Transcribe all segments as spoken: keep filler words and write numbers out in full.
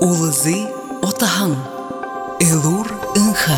Улызы отаһың, элур ыңха.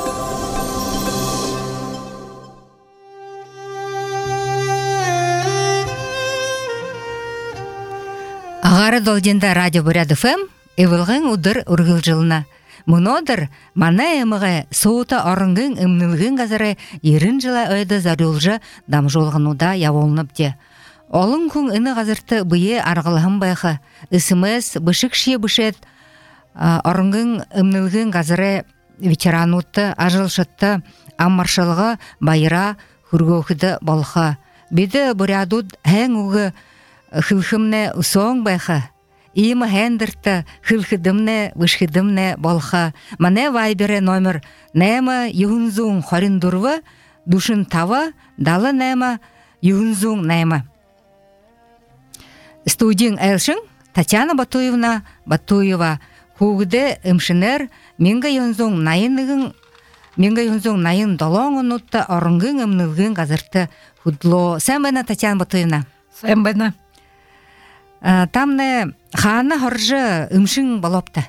Агары долденда радио Бурят эф эм, эвылгын удыр ургылжылына. Мунодыр, мана эмыгы соута орынгын ымнылгын газары ерін жыла өйді зарюлжы дамжолғынуда яволынып де. Олың күн ыны газырты бүйе арғылығын байқы, ысымыз бышық шие бышет, орынгын ымнылгын газары ветеранутты, ажылшытты, аммаршылығы байыра хүргөкіді болға. Беді бурядуд әң уғы хылхымны соң байқы. Има хендерта хылхыдымны вышхыдымны болха. Мане вайбере номер нема юнзун хориндурва душин тава дала нема юнзун нема. Студин элшин Татьяна Батуевна Батуева хугде имшинер минга юнзун найыныгын минга юнзун найын долоңын утта орынгын ымнылгын газырты худло. Сен бена Татьяна Батуевна? Сен бена. Тамны ханы хоржы ымшын болопты.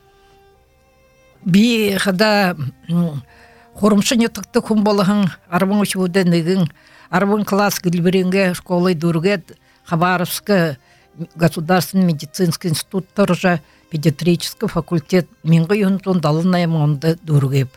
Би хада хорумшын ятыкты кум болығын арбын үшуды нығын арбын класс гілбірінге школы дұргет Хабаровскі государственный медицинский институт тұржа педиатрический факультет менгі юнтун далынайым онды дұргеп.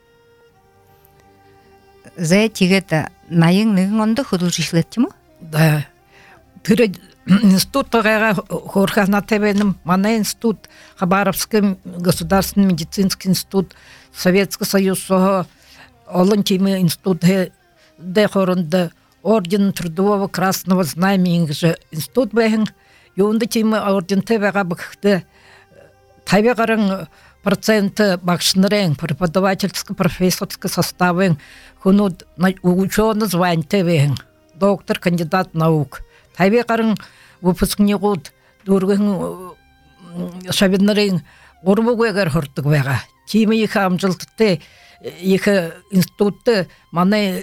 Зая тегеті найың нығын онды художишлетті му? Да. Түрі институт тогайга хорхана тебеним мана институт Хабаровский государственный медицинский институт Советский Союз сого олон теми институт де хорунда орден трудового красного знамени же институт бэхэн юнда теми орден тебега бэхте табегарың проценты бакшнырен преподавательский профессорский составын хунуд ученый звань тебехэн доктор кандидат наук табегарың выпускник год дургын шабиннарын орбогуэгер хортук вега. Тими их амжилтты их институтты маны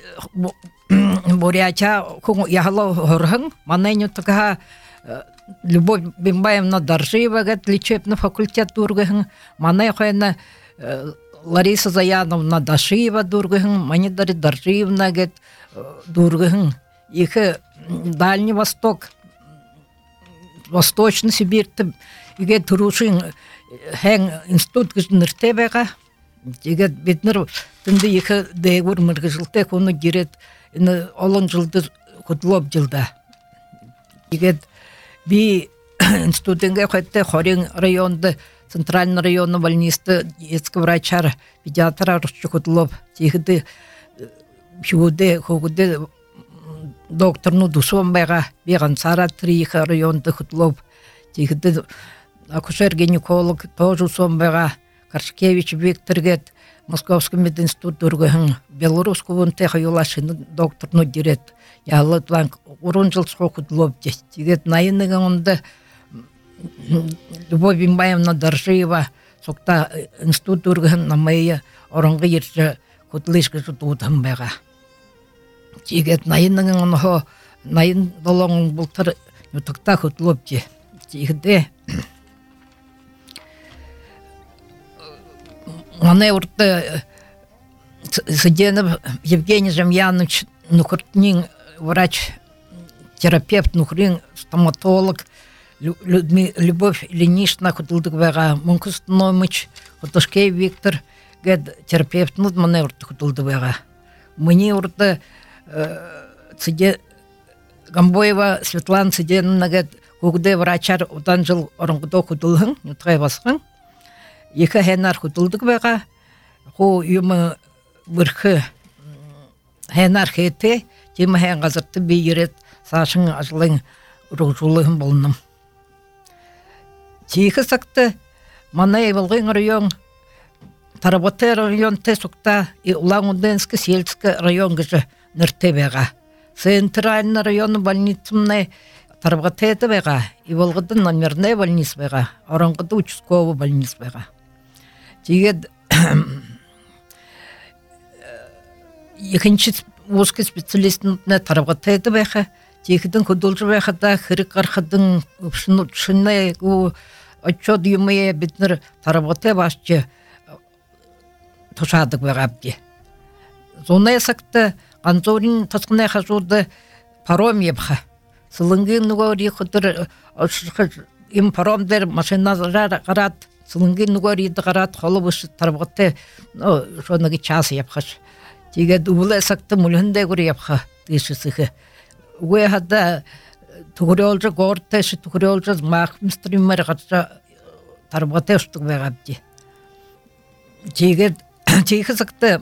Буряча яхало хорхын маны нютага Любовь Бимбаевна Доржиева гет лечебный факультет дургын маны хойна Лариса Заяновна Дашиева дургын мани дари Доржиевна гет дургын их Дальний Восток Восточный Сибирьті иге тұрушын хэн институт гізінірте бәға. Иге бетнір түнді екі дәйгір мұрғы жылты көні керет олон жылды құтылып жылда. Иге би институтынға қойты Хорен районды, Центральный районный больнисты, детский врачар, педиатр арышчы құтылып. Иге шуды, қоғыды докторну дусуан байга беган сара трих районды хутлоп тигди акушер-гинеколог тоже сон байга Каршкевич Викторгет Московский мединститут дургын белорусскую тех юлашын докторну дирет ялы план урун жыл хутлоп тигет найыныгын онда Любовь Бимбаевна Доржиева сокта институт дургын намайы орынғы ерші хутлышкы жутудан байга Тигет найынның оно найын долоң бултыр ютыкта хутлоп же. Тигде Аны урты Сиденов Евгений Жемьянович Нухртнин врач терапевт Нухрин стоматолог Любовь Ильинична хутылдык бага Мункустномыч Хутышкей Виктор гед терапевт нуд мане урты хутылдык бага. Мне урты Цыде Гамбоева Светлана Цыденовна гет хугде врачар удан жыл орынғыда худылғын, нұтғай басқын. Екі хэнар худылдық бәға, ху юмы бірхі хэнар хете, темі хэн ғазырты бейірет сашың ажылың ұрғжулығын болыным. Тейхі сақты мана евылғын район, Таработы район те сұқта Улан-Уденскі сельскі район гіжі нұрте бәға. Центральный район больницымны Тарбатеті бәға, Иволғыды номерный больниц бәға, Орынғыды участковый больниц бәға. Тегед екінші узкий специалистный Тарбатеті бәға, тегедін күділжі бәғада хірік арқыдың ұпшыны отчет юмые битнер таработе башчы тушадык вегапти. Зоне сакты Анзорин таскне хажуды паром ебха. Сылынгын нугори худыр им паром дер машина гарат. Сылынгын нугори гарат холобыш таработе шонаги час ебхаш. Тиге дубле сакты мулхынде гури ебха тишисихи. Уе хада тугуролжа гортеш тугуролжа махмстример гатша таработе штук вегапти. Тиге тиге сакты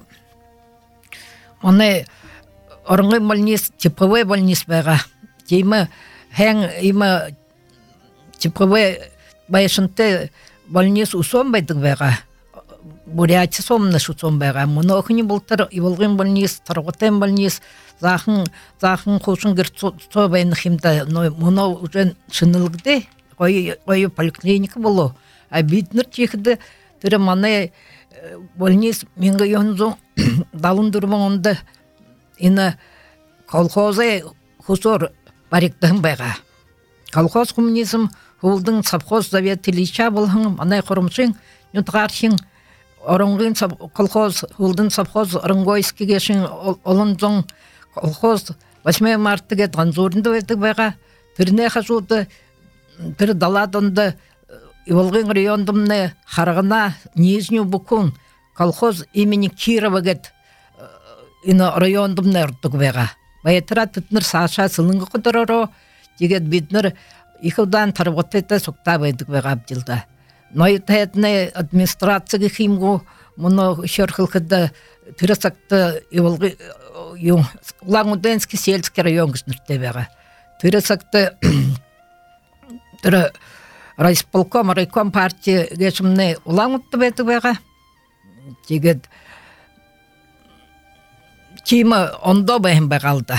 Оны орынғы больниц, типовой больниц бәға. Теймі хәң имі типовой байшынты больниц усон бәйдік бәға. Бурячы сомныш усон бәға. Мұны оқыны бұлтыр ивылғын больниц, тарғытын больниц, зақын қошын кір со бәйні химда. Мұны ұжен шынылғды, қойы поликлиника болу. А битнір чекіді түрі маны больниц менгі йонзу далын дұрмың онды ині колхозы хусор бариктығын байға. Колхоз коммунизм хулдың совхоз завет тилича болғын, анай құрымшың, нүтғаршың, орынғын колхоз хулдың совхоз орынгойскі кешің олынзың колхоз восьмое марта кет ғанзорынды өйдік байға. Түріне қажуды, түрі даладынды Иволгын райондымны харгына Нижнюю Букун колхоз имени Кирова гет ина райондымны ұрттық беға. Байетіра түтнір саша сылыңғы құдырыру, дегет биднір ихылдан тарботеті соқта байдық беға абдилда. Нойытаетіне администрацияғы химгу, мұны шерхылқыды түресакты Иволгы Улан-Уденский сельский район күшнірте беға. Түресакты түрі райисполком, райком партия гешімне улаңытты бәді бәға. Тегет Тимі ондо бәйім бәғалды.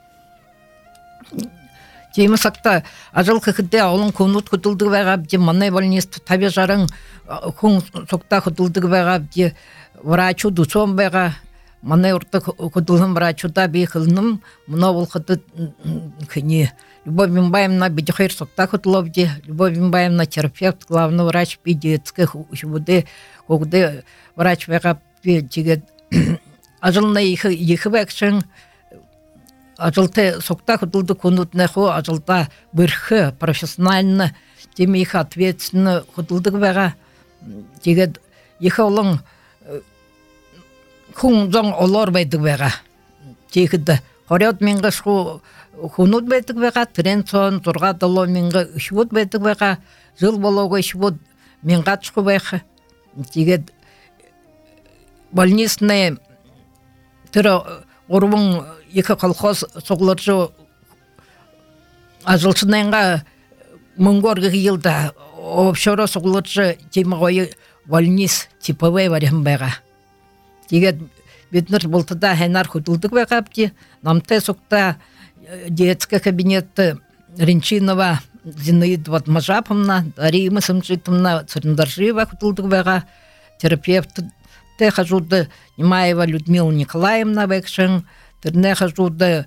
Тимі сақта ажыл қықыды олың көңіт құтылды бәға бде, маңай больнист табе жарың көң соқта құтылды бәға бде, врачу дусон бәға, маңай ұрты құтылым врачуда бей қылыным, мұна ол құты күні. Любовь Мимбаевна бедихайр соқта құтылы Любовь Мимбаевна терапевт, главный врач педиатских үшібуде, көгде врач бәға бе тегет. Ажылына екі бәкшің, ажылты соқта құтылды көнутіне қо, ажылта бірхі, профессионально, теме екі ответственны құтылды бәға. Тегет екі олың күн зоң олар бәйді бәға. Тегеді хорет менгі шқу Хунут бәйтік бәға, трен сон, тұрға дало менгі үшбұд бәйтік бәға, жыл болуға үшбұд менға тұшқы бәйқы. Тегет больничный түрі ұрвың екі колхоз соғылыржы ажылшынайынға мұңгорғы ғилді, обшора соғылыржы темі ғойы больниц типовой варям бәға. Тегет бетнір бұлтыда хәйнар құтылдық бәға бде, намтай соқта детский кабинет Ренчинова Зинаида Мажаповна, Дарима Самжитовна Цариндаржиева құтылдық бәға, терапевт те хажуды Немаева Людмила Николаевна бәкшің, түріне хажуды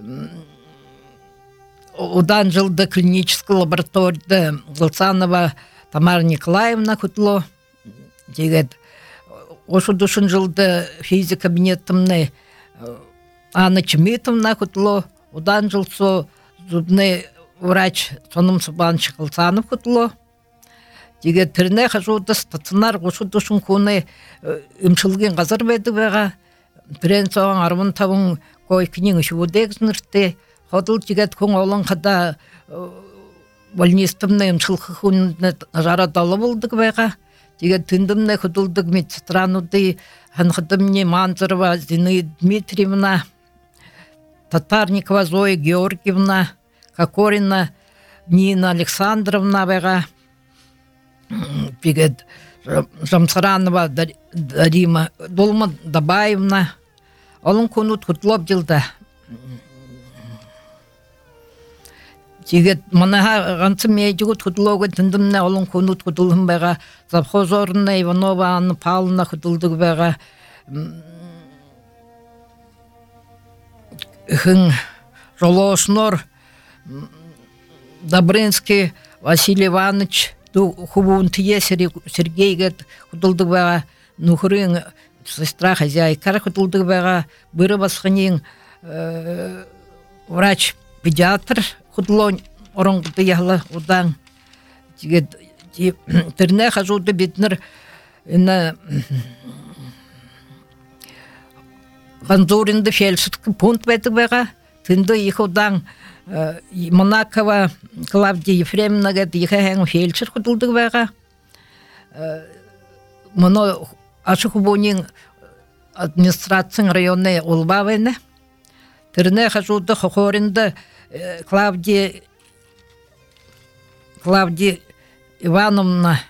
одан жылды клинический лабораторияда Глцанова Тамара Николаевна құтылы. Дегет, ошу душын жылды физик кабинетімні Анна Чемитовна құтылы. Одан жылсо зубный врач Соным Субанович Глцанов құтылы. Деге түріне қажуды стационар ошу душын көне үмшілген қазір бәді бәға. Бірен соған армын табын койкінің үші өдегізінірді. Қодыл дегет көң олың қада больнистімні үмшілгі көне жарадалы болдық бәға. Деге түндімні құдылдық медсестрануды ханқыдымне Манзарова Зинаида Дмитриевна, Татарникова Зоя Георгиевна, Кокорина Нина Александровна бәға. Бегет Жамсаранова Дарима Долма Дабаевна. Олың көнут құтылып жылды. Тегет манаға ғансы медиғыт құтылуға түндімне олың көнут құтылым бәға. Завхоз орынна Иванова Анна Павловна құтылдығы бәға. Хың Жолошнор Добрынский Василий Иванович ду хубунтие Сергейгет худулдык бага нухрын сестра хозяйка худулдык бага быры басхынын врач педиатр худлон оронгды яла удан тигет терне хажуды битнер ина Ганзуринды фельдшерский пункт бетик бага тынды их удан Монакова Клавдия Ефремовна гет их хэн фельдшер худулдык бага моно ашхубонин администрацияның районной улбавыны терне хажуды хохоринды Клавдия Клавдия Ивановна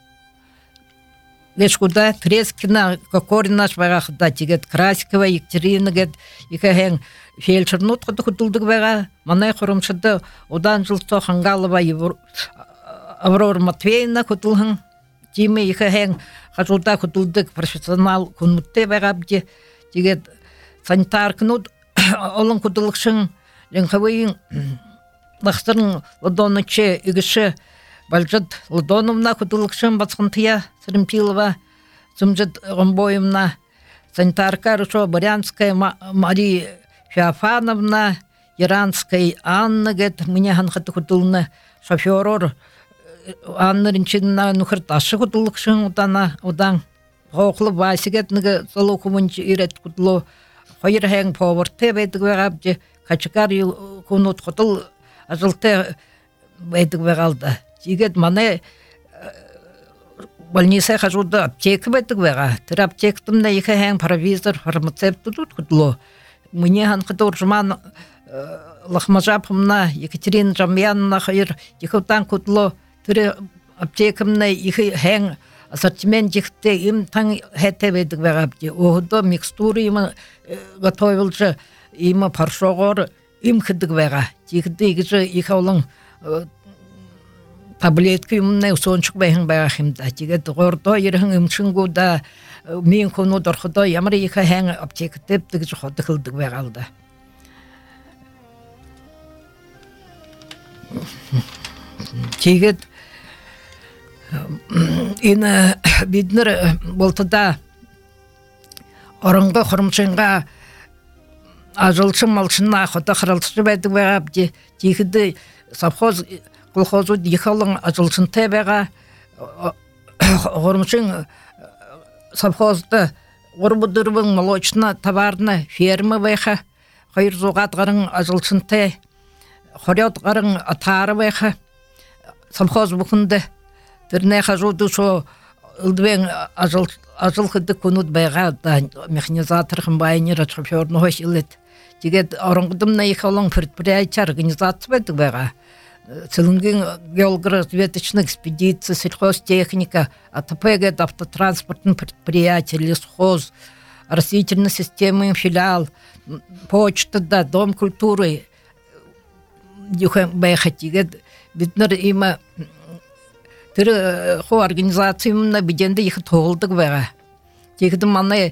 Лешкуда Трескина Кокорина шварахда тигет Красикова Екатерина гет икахэн фельдшер нутқыды худулдык бага манай хурумшыды одан жылто Хангалова Аврора Матвеевна худулхан тиме икахэн хажуда худулдык профессионал кунмутте багабди тигет санитар кнут олон худулыкшын ленхавыйын лахтырын ладоныче игіші Бальжат Ладоновна худулыкшын бацхынтыя Сремпилова, Сумжат Гомбоевна, санитарка Рушо Барянская, Мария Феофановна, Иранская Анна, гет, мне ханхаты худулна шоферор Анна Ринчинна, нухарташы худулыкшын удана, удан, хоқлы Вася гет, нығы залукумынчы ирет худулу, хойыр хэң поварты бәйдік вәғабді, качыкар күнут худул ажылты бәйдік вәғалды. Тигет мане больница хажуда аптека бетик бега. Тер аптектымда екі хэн провизор фармацевт тут кудло. Мне хан кыдуржман лахмажапымна Екатерина Жамьяновна хайыр екутан кудло. Тер аптекымна екі хэн ассортимент жихте им таң хете бетик бега. Оғыда микстуры им готовилжы им паршоғыр им хыдык бега. Тигді егізі екі олың таблетки юмне сончук бэхэн бэхимда тигет гордо ерхэн имчингуда мен кону дорходо ямар ика хэн аптекатеп тигж ходхылдык бэгалда тигет ина биднер болтада орынга хурмчынга ажылчын малчынна хода хырылчы бэдэг бэгабди тигеди совхоз колхозу дихалың ажылсын тебеға ғырмышын совхозды ғырбыдырбың молочна товарны фермы бәйха қайыр зуғат ғырың ажылсын те хорет ғырың атары бәйха совхоз бұқынды түрне қажуды шо ұлдыбен ажылқыды күнуд бәйға да механизаторғын байынер шоферны хош илет дегет орынғыдымна ехалың предприятия организация бәдік бәйға Целунгин геологоразведочная экспедиция, сельхозтехника, АТП, автотранспортный предприятие, лесхоз, растительная система, филиал, почта, да, дом культуры. Дюхем бэхати, битнер има тыр хо организация на биденде их толдык бэга. Тигды маны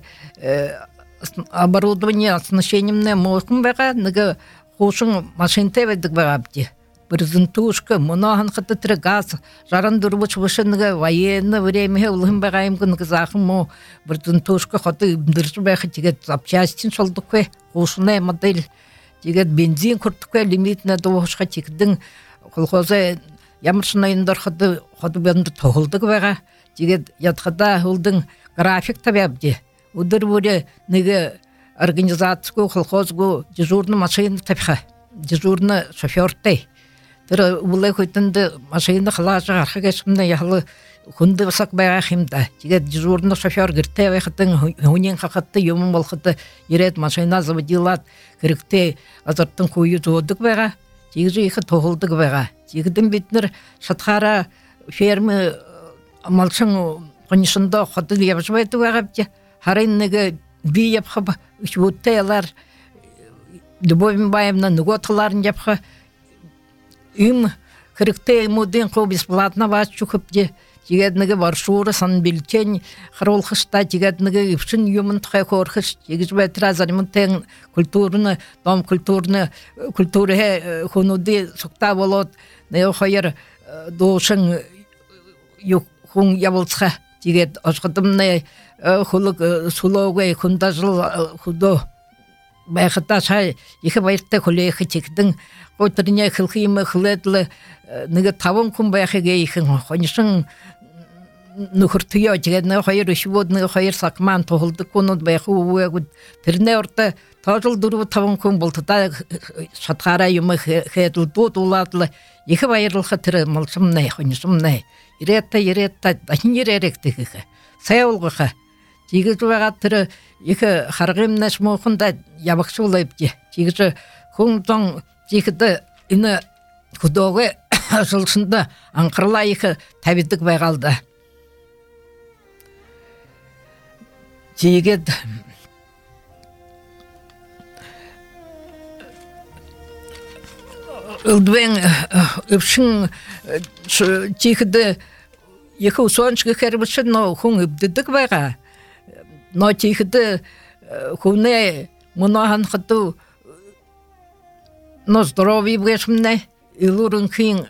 оборудование оснащением на мокум бэга, нага хошын машинте бэдик бэгабди. Брезентушка, монохан хататыр газ, жаран дурбуч вышынга военное время улым багаим кын казахым мо брезентушка хаты дырж бэха тигет запчастин шолдукве, хошная модель тигет бензин куртукве лимитна довошка тигдин колхоза ямыршына индар хаты хаты бенді тоғылдық бэга тигет ятхада hulдың график табябди. Удыр буре неге организацию колхозгу дежурный машина табха, дежурный шофёртэй. Тэр улай хөтөнд машина халааж гарах гэсмнэ яхал хүнд басак байгаа хэмдэ. Тэгээд дежурный шофёр гэртээ байхад хүний хахад юм болоход ирээд машина завдилаад хэрэгтэй азартан хүйж уудаг байгаа. Тэгж их тоглодог байгаа. Тэгдэн бид нар шатхаараа ферм малчин гоншондоо ходол явж байдаг байгаа. Харин нэг би явах шүүтэлэр Любовь Баевна нөгөө талаар нь явах им хэрэгтэй юмудын хөө бесплатно вас чухапди тэгээд нэг маршрур сан бюллетень харуулхаштай тэгээд нэг өвчин юмд хай хөөрхөш тэгж байтра заримтэн культурны дом культурны культурэ хөнөдө сукта болоод нэг хоёр дуушин хун явылсха тигет ашкытымны хулук сулогой хундажыл худо байхата шай ихе байрта хулех чикдин отрыня хылхимы хледлы ныга тавын кун байхеге ихин хонишин нухуртуя жигедне хайыр шводны хайыр сакман толды конут байху угуд тэрне орта тажыл дуру тавын кун болтуда шатхара юмы хедл дутуладлы ихе байырлха тэр мылшымны хонишымны иретта иретта дахинеректиге саялгыха тигиз бага тэр ихе харгымнаш мохунда ябакшулайбди тигиз хунтон тигиз ины худоге жылсында анкырла ихе табидик байгалды тигет Ылдвен өвшин тигиз ихе усончга хербишин но хун ибдидик байга но тигиз хуне мунахан хату но здоровье бгешмне илурун хин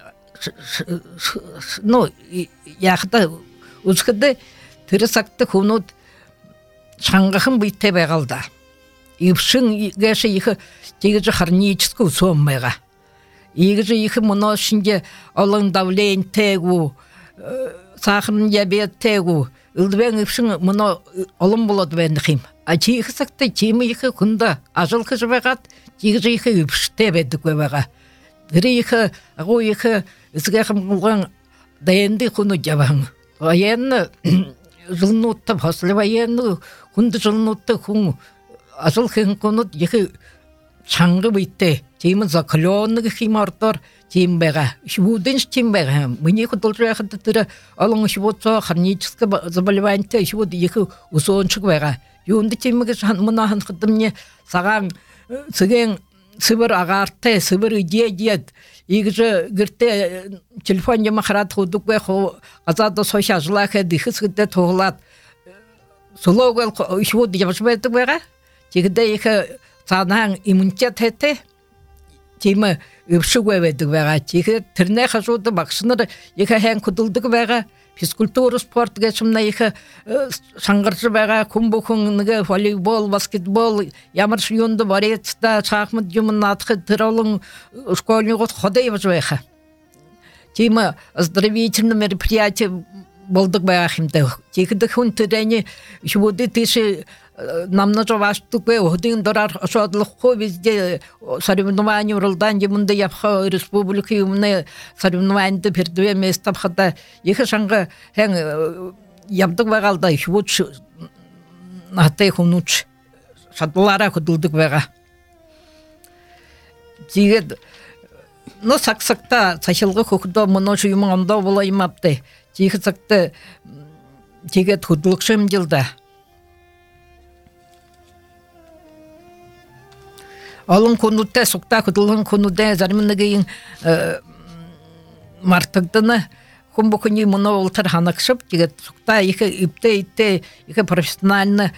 но яхта ускыды тэрсакты хунут шангахын битте байгалда ившин гэши ихе тигиз харническу соммайга игиз ихе муна шинге алын давление тегу сахарын диабет тегу ылдвен ившин муна алым болады бендихим а тигисакты тими ихе кунда ажыл кыжбагат тигиз ихе ивште бедик байга дри ихе агу ихе исгахым кылган даенди хуну жабан военно жылнутта после военно хунды жылнутта хун ажыл хэн конут ихе чаңгы битте тимин закалонны химартор тим бага швуден тим бага мне худолжа хатыр алын швудца хроническое заболевание швуд ихе усончук бага юнды тимге мунахан хыдымне саган сыген сыбыр агарте сыбыр идеет игже герте телефонне махрат худук бе хо азада сошажлахе дихсгде тоглат сологал швуд явшбет бага тигде ихе цанаан иммунитет хете тима өвшүгвэдэг байгаа. Тэгэхэр тэрнээ хашууд багшнаар их хэн хөдөлдөг байгаа. Физкультур спорт гэж юм их сангарч байгаа. Хүн бүхэн нэг волейбол, баскетбол ямар ч юунд бариадтай шахмат юм наадах тэр олон школьныгууд ходай явж байгаа. Тима оздоровительное мероприятие болдог байгаа хэмтэй. Тэгэхэд хүн тэрний шүдэд тийш намнажа ваштуке один дорар шодлохо везде соревнования уралдан демунда япха республика юмне соревнованияда пердве места хата их шанга хэн ябдаг байгалда швуч натай хунуч шадлара хөдөлдөг байгаа. Тэгээд но саксакта цахилга хөхдө монош юм андаа болоо юм апте. Тэгээд сакта тэгээд хөдөлгшэм жылда алын конутта сукта хөдөлгөн конутта зармынныгын мартагдыны хумбукуни моно ултар ханакшып тэгээд сукта их ипте итте их профессионально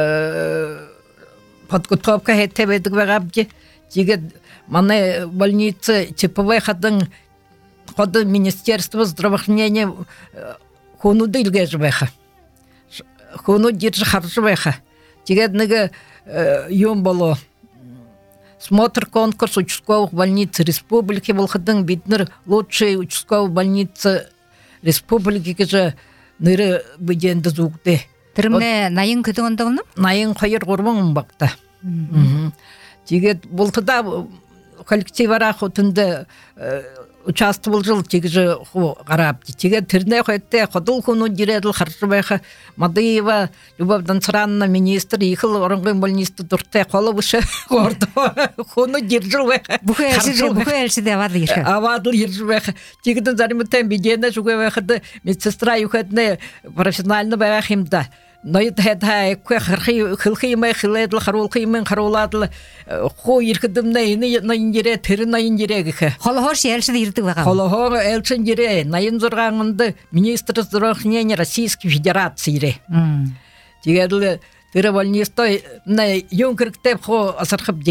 подготовка хете бедик багабди тэгээд мане больница типовой хадын ходы министерство здравоохранения конуды илгэжбэха кону держи харжбэха тэгээд нэг юм болоо смотр конкурс участковых больниц республики Волхадын биднер лучшие участковые больницы республики кеже ныры биденде зугде. Тэрмне наян көтөндөгнө? Наян хайыр гурман бакта. Тэгээд болтуда коллективара хотунда участвовал жыл тигже гарап. Тэгээд тэрнэ хойте ходул хуну диредл харжбайха Мадыева Любовь Донцаранна министр ихыл оронгын больниста дурте колобуша гордо хуну диржбайха. Бухэлшиде бухэлшиде авадлы ирхэ. Авадлы иржбайха. Тэгээд заримтан бидена жугэвэхэ медсестра юхэтнэ профессионально байхимда. Но это это кхи хилхи мэ хилэдл харулхи мэн харууладл хоо ирхэдэмнэ энэ нандирэ тэр нандирэ гэх. Холохор шэлшид ирдэг байгаа. Холохор элчин дирэ наян зургаанд министр здравоохранения Российской Федерации ирэ. Тэгээд тэр больниста на юнкэртэй хоо асархав дигэ.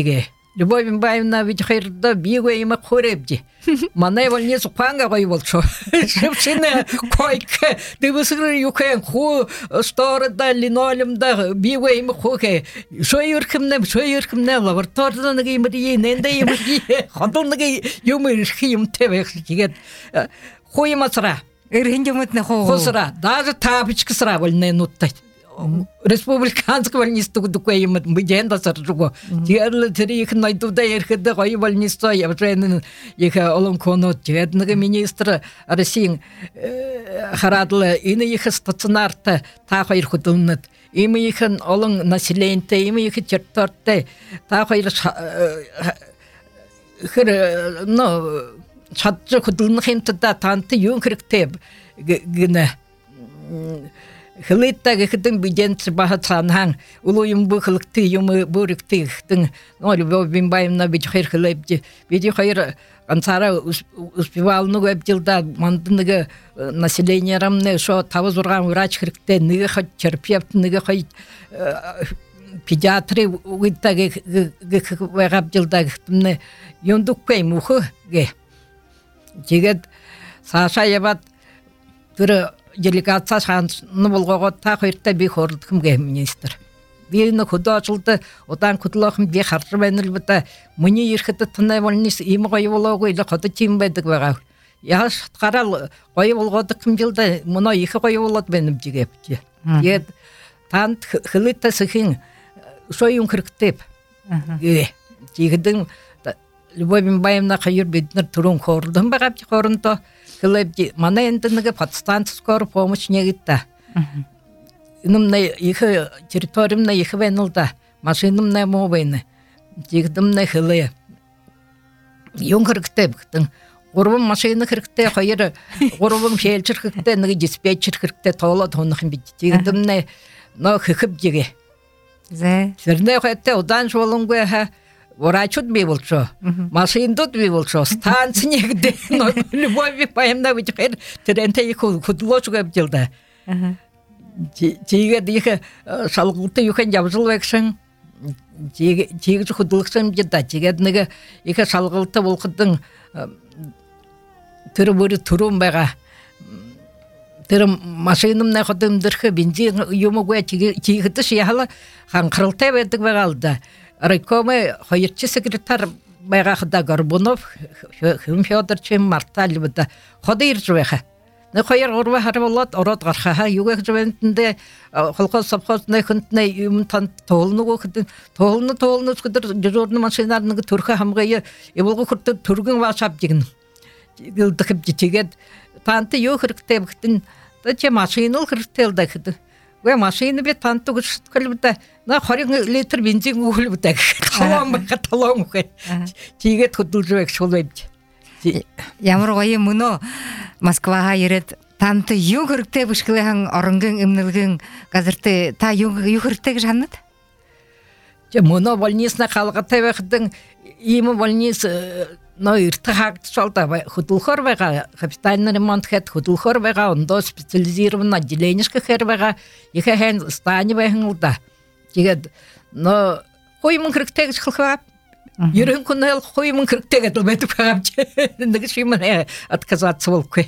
Любовь Ивановна ведь хайрда биго има хоребди. Мана больница панга гойволчо. Шевшина койка. Дыбысыр юкен ху сторда линолеумда биго има хоке. Шо юркымне, шо юркымне лабораторияда неге имри, ненде имри. Ходонеге юмыр хим тебек жигет. Хоймасра. Ирхинжемэтне хоо. Хосра. Даже тапичксра больне нуттай. Республиканский больница такой им мы деньги соржуго. Теперь три их найду да их да кой больница я уже их олом конот теперь министр России харадла ины их стационарта так их худуннат. Им их олом население им их терторте так их хэр но чадж худуннах им да танты юн кректеб гне Хлыттагы хытын биденцы бахатсанхан, улуйым бухылыкты, юмы бурыкты хытын, но Любовь Ивановна бить хайр хлебди, бить хайр ансара успевал ну габдилда, мандыныгы население рамны, шо тавыз урган врач хырыкты, ныгы хат терапевт, ныгы хат педиатры уйттагы габдилда хытынны, юндук кай мухы ге. Жигет Саша ябат, түрі делегация шансыны болғаға тақ өртті бей хорылдықым ге министр. Бейіні құды ашылды, одан құдылақым бей қаржы бәніл бұта, мұны ерхіті тынай болыныз емі қойы болуға үйлі құды тем бәдік бағау. Яғаш қарал қойы болғады кім білді, мұна екі қойы болады бәнім жегеп. Ед, тант хылытта сықын шойын кіріктеп. Жегідің Любовь Ивановна қайыр бедінір тұрын қорылдың бағап қорынды. Хлебди, мана энденеге подстанция скорой помощи негитта. Инымна их территориумна их венылда, машинымна мовайны. Дигдымна хле. Юнгрыктеп гтын. Урвым машина хрыкте, хайыр урвым фельдшер хрыкте, неге диспетчер хрыкте тола тонхым бит. Дигдымна но хыхып диге. Зе. Серне хэтте одан жолунгwe ха Врачут биволчо, машиндут биволчо, станция где, но Любовь Ивановна ведь хэр теренте их худлочу габдилда. Тиге их шалгулты юхан жабжыл векшен, тиге же худлыкшен жида, тиге неге их шалгулты волхыдың түрі бөрі түрім бәға. Түрі машиным на ходым дырхы, бензин юмугуя тигіті шияхалы хан қырылтай бәдік бәғалды. Райкомы хайырчы секретар байғақыда Горбунов, Хым Федоровичем Марталь бұда. Ходы иржуэха. Не хайыр орва хары болат, орат ғарқаға, югек жуэнтінде қолқос сапқосына күнтіне юмтан тоғылны қоқыдын. Тоғылны тоғылны ұскыдыр жорны машинарының түркі хамғайы, ебілгі күрті түргін вашап дегін. Гілдіқіп жетегет. Танты ю қырықтеп күтін, че машиныл қырықтелді күті. 왜 машина бе танты күшіткілбіді, на қорың литр бензин өгілбіді. Талауым байға талауым өй. Тегет құдыл жөйік шолайбді. Ямыр қойы мұны Москваға ерет танты ю қырықтеп үшкіліғің орыңғың, үмнілгің, қазірті та ю қырықтек жаннады? Мұны больнисына қалғытай бәқідің, емі больнис но иртахак шалта худулхор вега капитальный ремонт хет худулхор вега ондо специализированное отделение хер вега их хен стани вегнда тигет но хоймун кректег хлхап ерен кунел хоймун кректег долбет пагапче нагшимане отказаться волкой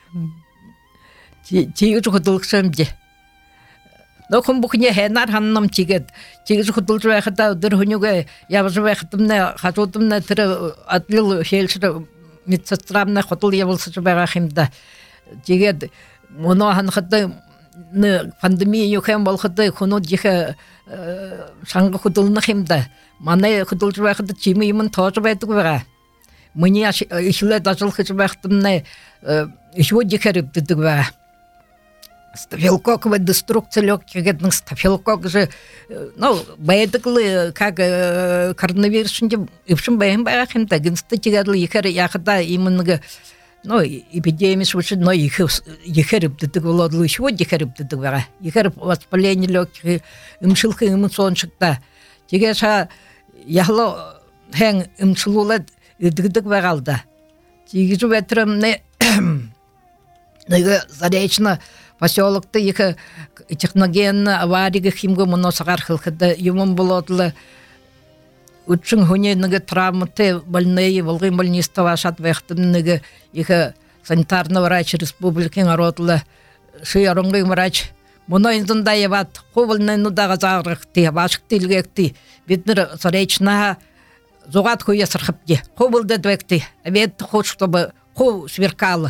ти ти худулхшемде но комбухне хенар ханном тигет тигез худулжа хата дөрхөнүгө ябжы хатымна хатутымна тир атлыл фельдшер медсестрамна хотул ябылсы бага химда тигет моно хан хата пандемия юхем бол хата хуну диха шанга худулна химда мане худулжа хата чими имын тожы байтык бага мне ишле дажыл хичбахтымна ишо дихерып дидик бага Стафилококковая деструкция легких, стафилокок же, ну, бэдыклы, как коронавирусінде, ипшін бәйін бәғақын, тагынсты тегерлі ехер яқыда именно, ну, эпидемия швышы, но ехер үптідік оладылы, шего ехер үптідік бәға. Ехер воспаление легких, имшылқы имысоншықта. Теге ша, яғлы хәң имшылула үдігдік бәғалда. Теге жу бәтірімне, заречна, поселокта их техногенна авария химго моносагар хылхыда юмон болодлы Учын хуненге травматы больные волгын больниста вашат вехтенге их санитарный врач республики народла шиярынгы врач мұны инзында ебат қобылны нудаға зағырықты башық тілгекті бетнір сарайчына зуғат көйе сырқыпте қобылды двекті әбетті хош чтобы қо сверкалы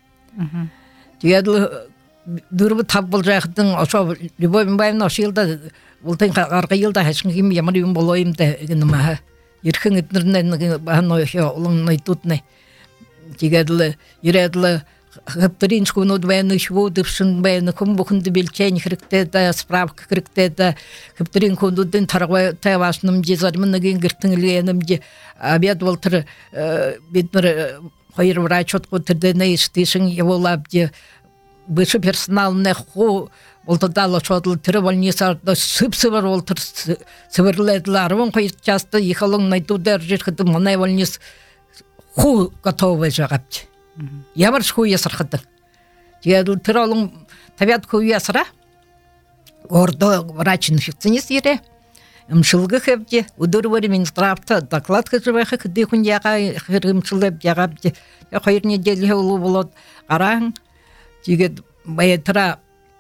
тегеді дүрбі тап бұл жақтың ошо Любовь Мбаевна ошо елда Ултын арғы елда хәшін кем ямар үйін болайым да генема еркін етнернен баны олың айтутны тегедлі ередлі хәптерин шкуну двәне шву дипшин бәне ком бухынды белчән хрикте да справка хрикте да хәптерин кундудын таргы тавашным жезармын ген гертингленем же обед волтыр битнер хайыр врач отко тердене иштишин еволап же бышы персоналны ху Олтадала шодыл тірі больницарда сып-сыбыр олтыр сыбырледілер. Он қойт жасты ехалың найдудар жерхіді мұнай больниц ху готовы жағапты. Ямарш ху есірхіді. Жеділ тірі олың табиат ху есіра. Орда врач инфекционист ере. Үмшілгі хәбде. Удыр варі министрафта доклад хыжыбайхы кіді күн яға хырымшылып жағапты. Қойыр неделі олу болады. Қараң. Жегет баятыра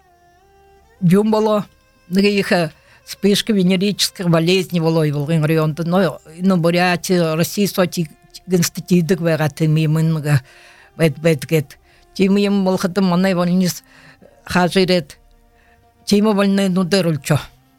Дюм было, их вспышка венерических болезней было и в районе, но на Бурятии, России, соти генститидок вегаты мимынга бет бет гет. Тим им молхатым манай вольнис хажирет. Тима вольны нудерульчо.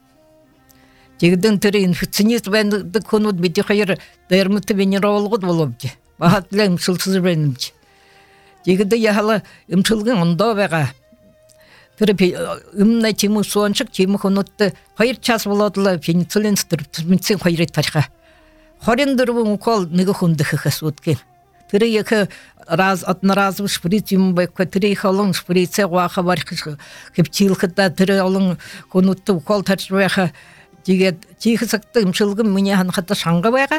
Тигден тери инфекционист вен деконут бити хайр дермты венерологд болобди. Бахатлы имшылсыз венимди. Тигде яхала имшылгын ондо вега. Тірі үміне темі суаншық, темі қонытты қайыр час боладылы пенициллин стырптырмитсен қайыр етпашқа. Хорендірі ұқал неге қонды қықас өткен. Тірі екі атына разы шприц үмін байқы, тірі екі олың шприце қуақа бар кептилқыда тірі олың қонытты ұқал тәрші байқа. Тегі сақты үмшілгім мүне ханқата шаңға байға.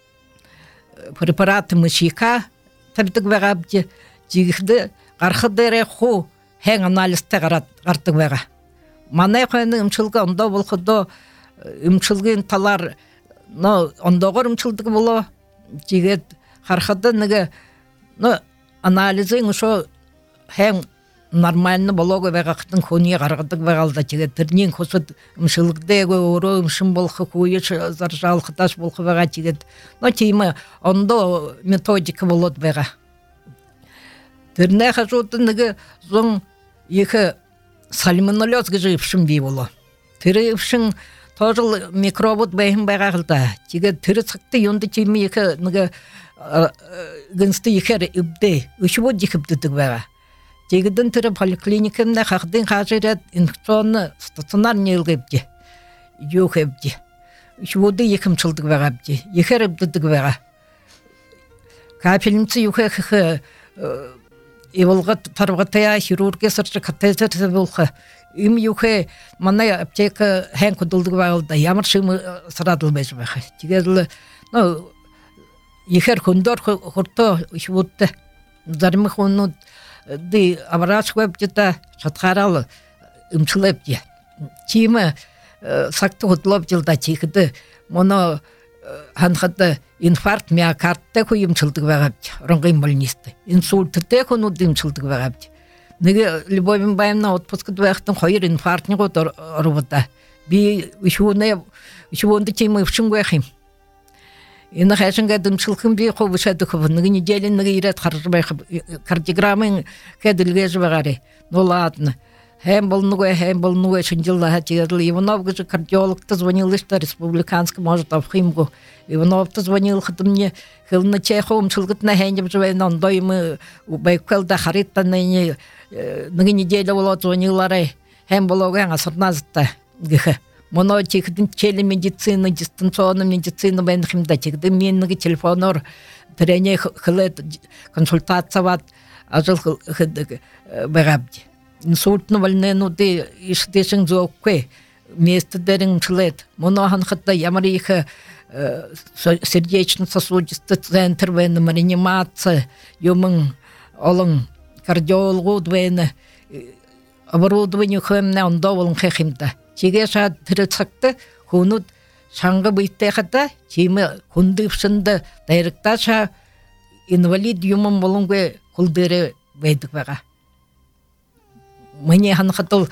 Препараты мүшіқа табдық байға бде. Тегіді қарқыдары қу. Хәң анализте қартық бәға. Манай қойны үмшілгі онда болқыды үмшілген талар ондағыр үмшілдігі болу. Жегет қарқыды неге анализің ұшо хәң нормальны болуғы бәға қытын көне қарғыдық бәғалда. Жегет түрнен қосыд үмшілгдегі ору үмшін болқы көйі заржалқыташ болқы бәға. Жегет теймі онда методика болуды бәға. Түрне қажуды неге зоң екі сальмонеллез гыжыпшым бей болу. Тірі үпшін тожыл микробот бәйін байғағылда. Теге тірі сықты йонды теймі екі гынсты екер үбді, үші бод екіпдідік байға. Тегеден тірі поликлиникімді қақдың қажырет инфекционны стационар нелгепті, yok ebdi. Şu bodu yıkımçıldık ve ebdi. Yıkar ebdidik ve. Kafilimsi yukarı evulga tarvgataya хирургия сырчы катетер булха. Им юхе мана аптека хэн кудулдук валда ямар шымы сырадылбайж баха. Тигезле ну йхер хундор хурто швутта зармы хунут ди аврач вебжита шатхарал имчлепди. Тима сакты хутлоп жылда чигди. Моно ханхата инфаркт миокардта хуимчылдык багапти. Ронгын больнисты. Инсультте хунут димчылдык багапти. Неге Любовь Мбаевна отпускат вахтын хайыр инфарктны готор робота. Би ушуне ушунды тема вшин вахим. Ина хашинга дымчылкын би хобушады хоб. Неге неделен неге ират харжбай кардиограммын кедилге жбагари. Ну ладно. Хэм болнуга хэм болнуга шинжилла хатиядл Иванов гыжы кардиологта звонил что республиканский может авхимгу. Иванов-то звонил хатым мне хылны чехом чылгытна хэнжеп жбай ондой мы байкалда харитта не неге неделя болот звониллары хэм бологан асырназытта гыха. Моно тихдин теле медицина дистанционная медицина бенхимда тигди меннеге телефонор трене хылет консультация ват ажыл хыдык багабди. Инсультны больны нуды иштешин зокке место дерин члет. Моно ханхатта ямарих сердечно-сосудистый центр вен реанимация юмын олын кардиологу двен оборудование хэмне ондо болын хэмда. Чиге шад трецакты хунут шаңғы быйттайқата чеймі құндыпсынды дайрықташа инвалид юмын болуңға құлдыры бәйдік баға. Мне ханқатыл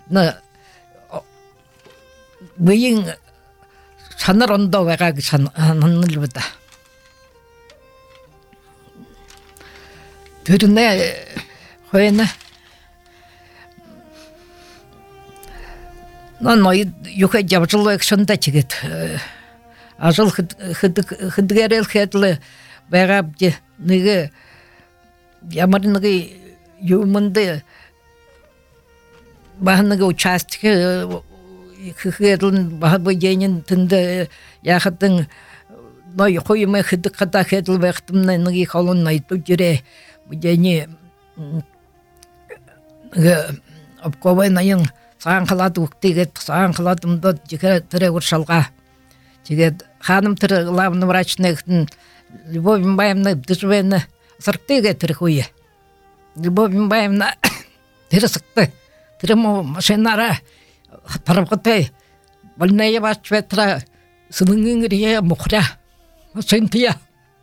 бұйың шаныр онда баға шаныныл бұда. Түріне қойына Нан юха жабжылы шында чигет. Ажыл хыдгерел хетлы байгабди ныгы ямарныгы юмынды бахныгы участке хетлын бахбы денин тынды яхатын ной хоймы хыдык ката хетл вактымны ныгы халын айтып жүре дени обковай найын саан кылат уктигет саан кыладымда жеке тире уршалга жегет ханым тире главный врачнын Любовь Мбаевна дежвена сарктиге тирхуе Любовь Мбаевна тирсыкты тирмо машинара тарапкытай больная бачветра сынынгырия мухра сентия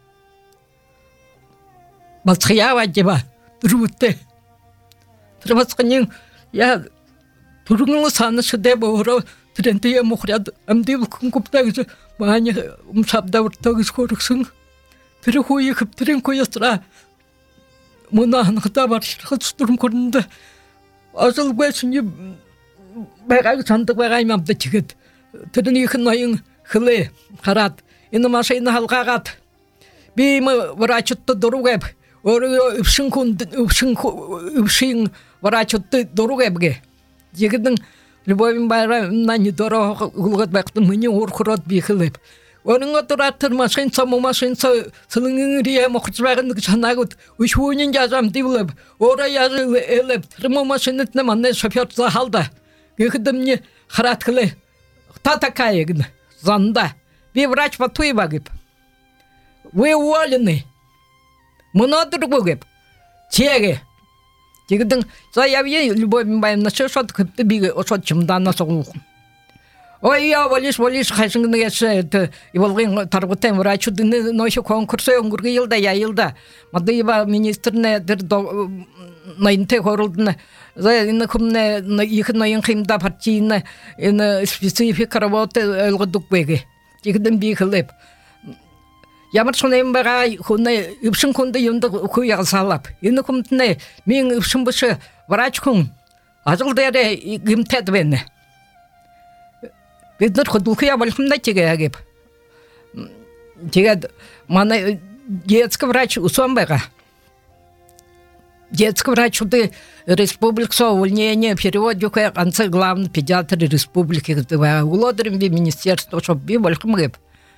Масхия ваджиба турутте тирмасканин я Турunglu sana şede boğru trentiye muhrad amdi bulkun kuptagı mani umsabda urtagı koruksun tiri huyu kıptirin koyastra muna hanıqta var şırxıtsturum korunda asıl besinci bəqəq sandık bəqəymamda çıgıd tirin yıxın ayın xılı qarat indi maşayını halqaqat bimi varaçıttı duru geb oru üpşin kund üpşin üpşin varaçıttı duru gebge Жегіддің Любовин Байрамна недорого ұлғат бәқтің мені орқырат бекіліп. Оның отыраттыр машинца, му машинца, сылыңың рия мұқыртыбағындық жанағыд, үш ойнен жазам дейіліп, ора yazı еліп, тұрму машинетіне манне шофер захалда. Гекідім не қарат қылы, та такая гін, занда. Ви врач батуй бағып. Вы уволены. Мұнадыр бұғып. Чеге. Жегіддің заяве Любовь Мбаевна шешат кіпті бігі осат чымдана соғу. Ой, я волиш, волиш, қайшыңын еші, иволғын тарғытен врачудың нойшы конкурсы өңгіргі елда, я елда. Мадыева министріне дір найынте қорылдың. Зайыны күміне екі найын қимда партийіне специфика работы өлгідік бегі. Жегіддің бейхіліп. Ямар сонайым баға құны үпшін күнді енді көйіға салап. Енді күмтіне мен үпшін бұшы врач күн ажылдары гімтеді бені. Бедір құдылқия болқымда теге әгеп. Теге мана детский врач ұсон баға. Детский врач ұды республикса увольнение перевод жүкай қансы главный педиатр республики. Улодырым бе министерство, щоб бе болқым ғып.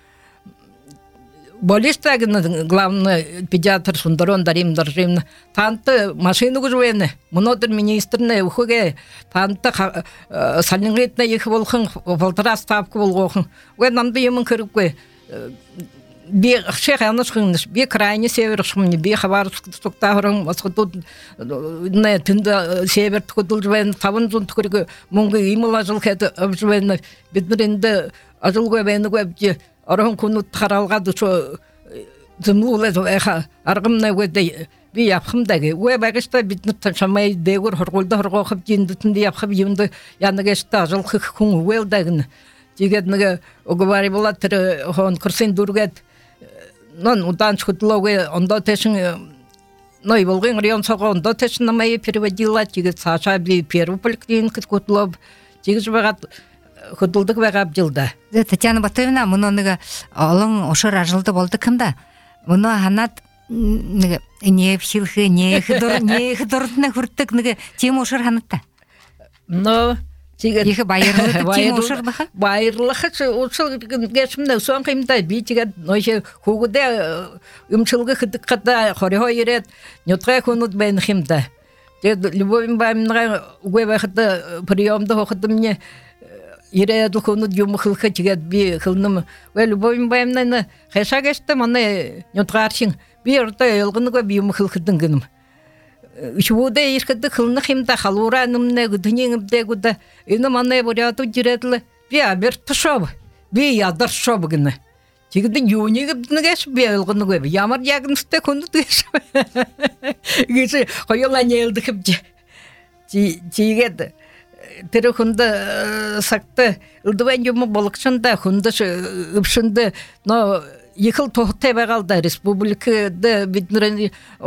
Болистагын главный педиатр Сундарон Дарим Даржимна танты машину гужвене мнодыр министрне ухуге танты салингетне их волхын полтора ставка волгохын уе намды емін кіріпке би шех анышқынныш би крайне севершымне би хабар суктағырын масқытут не тінді север тұқыдыл табын зұн түкіргі мұңғы имыла жыл кәді өбжвене бідмірінді ажыл көбені көбде Орон күні таралғады шо зымлулы әқа арғымна өді бі япқымдағы. Өе бәгішті бітні шамай дегір хұрғылды хұрғақып жендітінді япқып емді яныгешті жылқы күн өелдәгін. Дегетінігі оғывары болады түрі оған күрсен дұргет. Нон ұдан шқыдылауы онда тәшін ной болғын район соға онда тәшін намайы переводила. Дегет Саша бі перві поликлиникет көтіліп. Дегет бағат Худулдык вагап жылда. Татьяна Батыевна, мұныға олың ошыр ажылды болды кімді? Мұны ханат не пшилхы, не хыдорытына хүрттік тем ошыр ханатта? Но, Ехі байырлығы тем ошыр бұға? Байырлығы ошыр кешімді соң қимда бейтіге нойшы хуғыда үмшілгі хыдық қада қорыға ерет, нетқа көңіт бәйін қимда. Любовь Мбаевнаға үгөй бақыты приемды оқыды мне Ире духовну дюму хылха тигет би хылным. Ва Любовь Мбаевна хэша геште мане нётгаршин би орта елгыныга би юм хылхыдын гыным. Ушвуда иркыды хылны химда халура нымне гдынеңде гуда. Ины мане буряту жиретле би абер тушов. бе ядар шобгыны. Тигде юнеге бнегеш белгыны гөб. Ямар ягнысты конду деш. Геше коёла нелди хипже. Ти тигед тэр хүнд сакта ылдыван юм болыкчында хүнд ыпшынды но ехал тохте багалда республикада биднер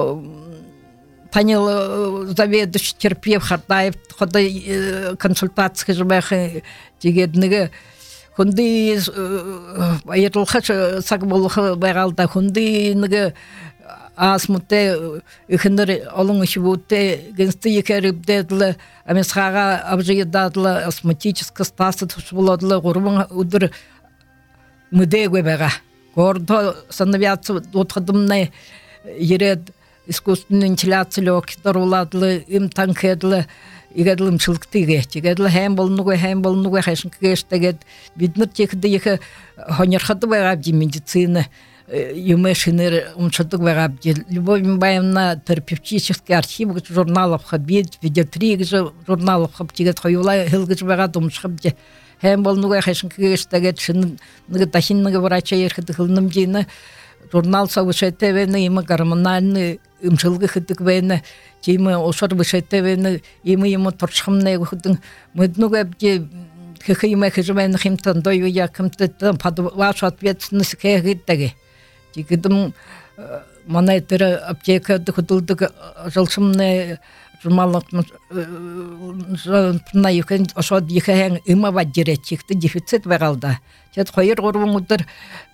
панел заведующий Терпиев Хардаев хода консультация жбах тигеднеге хунды айырлыхаш сак болух багалда хунды неге асмутте ихнер олон ишбутте генсте екерибдедле амесхага абжыйдадлы астматическая стасы тушбуладлы гурбан удыр мыдеге бага гордо становятся отходымны еред искусственный вентиляция лёгких уладлы им танкедлы игедлым чылктыге игедлы хэм болнуга хэм болнуга хэшинкегештегет биднер текде еха хонерхады бага медицина юмешинер умчатык бага Любовь Мбаевна терапевтический архив журналов хабит педиатрия журналов хабтигет хоюла хилгыч бага думшхабде хэм болнуга хэшинкегештегет шин нга тахиннага врача ерхады хылным дейна журнал совышетевені има гормональный имчылгы хыдык вені теймі ошар вышетевені има има торчхымны хыдың мыднуга бде хыхыйма хыжымайны химтан дойу якымты вашу ответственность кэгыттаги тигидым манайтыры аптекады хыдылдык жылшымны журналлық на юкен ошад ехәң има ваддире чикты дефицит вагалда тет хойыр горбун удыр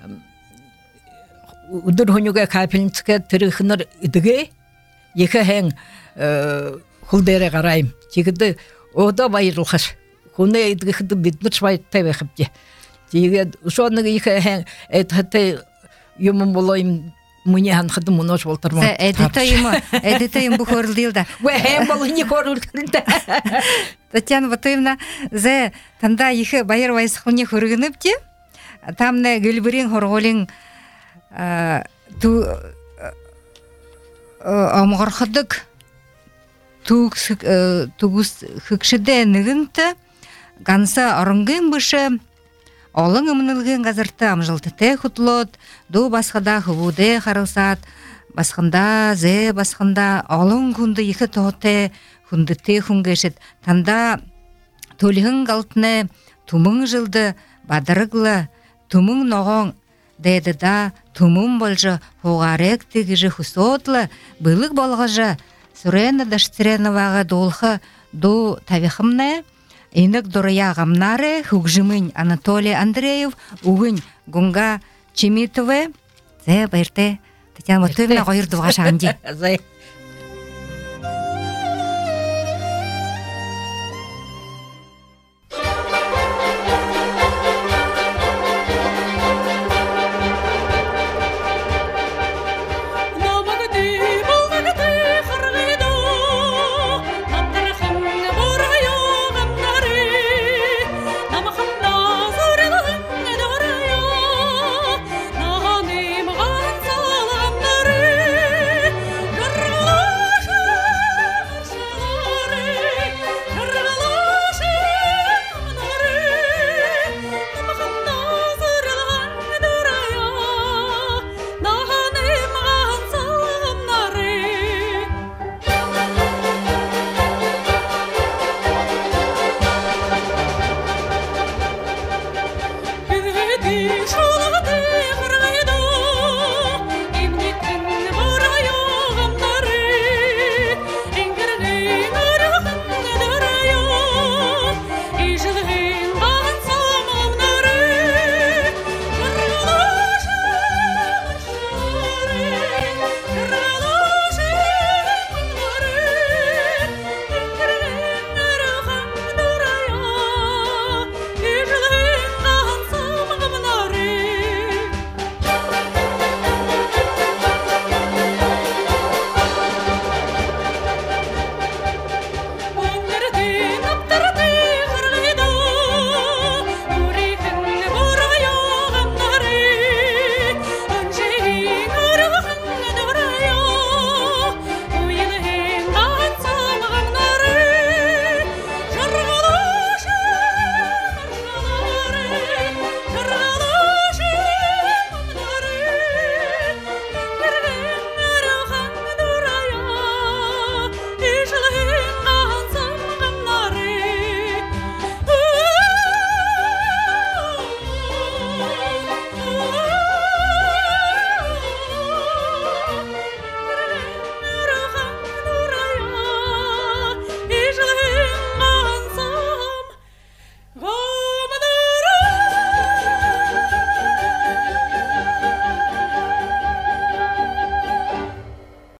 удыр хонюга капельницке тирихнер идге ехәң хулдере гарайм тигиде ода байрылхаш хуне идге хыды биднер швайт табехипте тиге ошоны ехәң этхате юмун болойм Мне хан хадым монош волтарма. Эдита ему, эдита ему бухорлдилда. Вэ хэм бол не хорлдилда. Татьяна Батуевна, зе танда ихе байыр вайсхуне хургыныпти. Там не гүлбүрин хорголин ту амгархадык тугс тугус хыкшыде нигинте ганса арынгын бышы Олың ымнылгын газырты амжылтыте хутлот, ду басқада хывуде харылсат, басқында, зе басқында, олың күнді екі тоғыте, хүндікте хүнгешет, танда төлігін ғалтыны, тумың жылды, бадырыглы, тумың ноғын, деді да, тумың болжы, хоғарек тегіжі хусотлы, бұлық болғажы, сүрені даштырені вағы долқы, ду тавихымны, Инек дорая гамнаре, хугжимынь Анатолий Андреев, угынь Гунга Чемитове, зе байрте Татьяна Батуевна гойырдыға шағынде.